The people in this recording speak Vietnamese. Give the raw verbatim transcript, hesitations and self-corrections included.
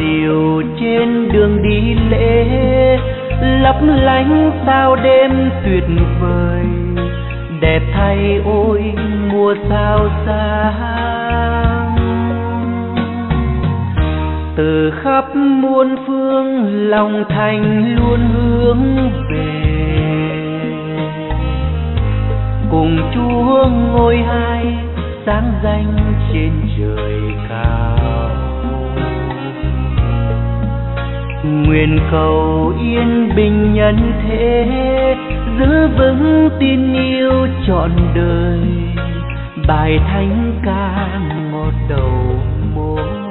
dịu trên đường đi lễ, lấp lánh sao đêm tuyệt vời, đẹp thay ôi mùa sao sáng. Từ khắp muôn phương lòng thành luôn hướng về, cùng Chúa ngôi hai sáng danh trên trời cao. Nguyện cầu yên bình nhân thế, giữ vững tin yêu trọn đời, bài thánh ca ngọt đầu môi.